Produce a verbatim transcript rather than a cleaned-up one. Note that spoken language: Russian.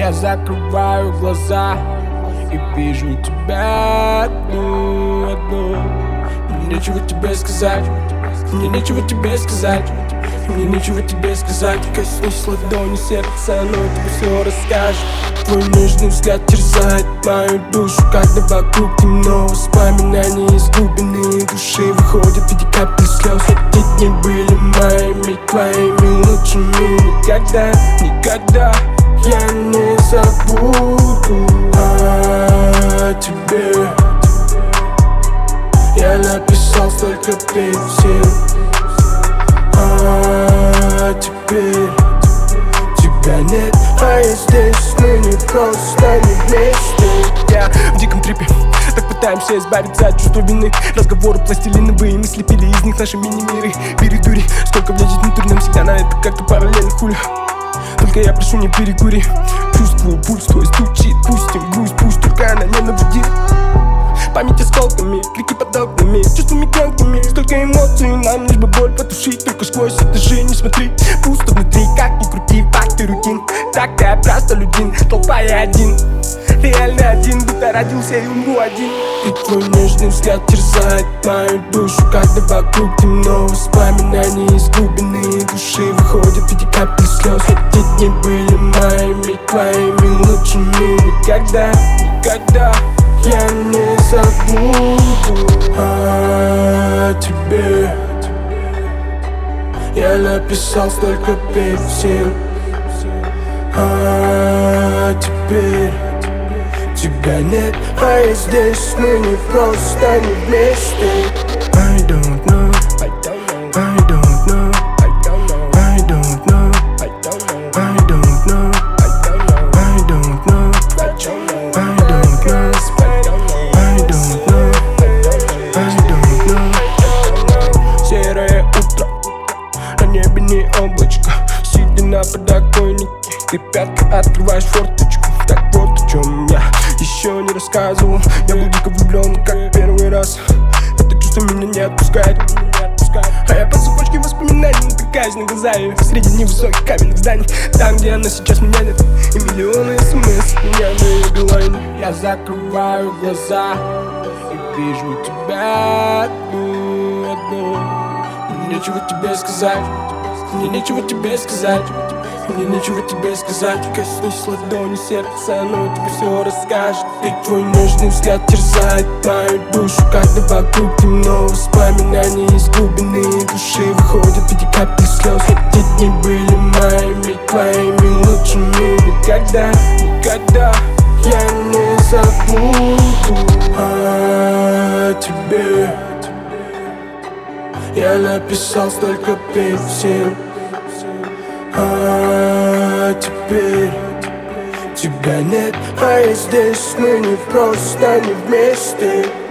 Я закрываю глаза и вижу тебя одну, одну. Мне нечего тебе сказать, мне нечего тебе сказать, мне нечего тебе сказать. Коснусь ладони сердца, оно тебе все расскажет. Твой нежный взгляд терзает мою душу, когда вокруг темно. Воспоминания из глубины души выходят в виде капель слез. Эти дни были моими, твоими лучшими. Никогда, никогда я не забуду о тебе. Я написал столько песен, а теперь тебя нет, а я здесь, мы не просто не вместе. Я в диком трипе, так пытаемся избавиться от чувства вины. Разговоры пластилиновые, мы слепили из них наши мини-миры. Передури, сколько влезет внутрь, нам всегда на это как-то параллельно, хуля. Только я прошу, не перекури. Чувствую, пульс твой стучит, пустим грусть, пусть только она не навредит. Память осколками, крики под окнами, чувствами громкими. Столько эмоций, нам лишь бы боль потушить. Только сквозь этажи не смотри, пусто внутри, как ни крути, факты рутин. Так-то я просто людин, толпа я один, реально один, будто родился и умру один. И твой нежный взгляд терзает мою душу, когда вокруг темно. Воспоминания из глубины души выходят в виде капель слез. Эти дни были моими, твоими лучшими. Никогда, никогда я не забуду о тебе. Я написал столько песен, а теперь тебя нет, а я здесь, мы не просто не вместе. I don't know, I don't know, I don't know, I don't know, I don't know, I don't know, I don't know, I don't know, I don't know, I don't know, I don't know, I don't know. Серое утро, на небе не облачко, сидя на подоконнике, ты пятка открываешь форточку. Так вот о чем я еще не рассказывал. Я был дико влюблен, как первый раз. Это чувство меня не отпускает, а я по цепочке воспоминаний натыкаюсь на глаза ее среди невысоких каменных зданий. Там, где она сейчас, меня нет, и миллионы смс меня на ее билайне. Я закрываю глаза и вижу тебя одну, одну. Мне нечего тебе сказать, мне нечего тебе сказать, мне нечего тебе сказать. Коснусь ладони сердца, оно тебе все расскажет. И твой нежный взгляд терзает мою душу, когда вокруг темно. Воспоминания из глубины души выходят в виде капель слез. Эти дни были моими, твоими лучшими. Никогда, никогда я не забуду о тебе. Я написал столько песен, а теперь тебя нет, а я здесь, мы не просто не вместе.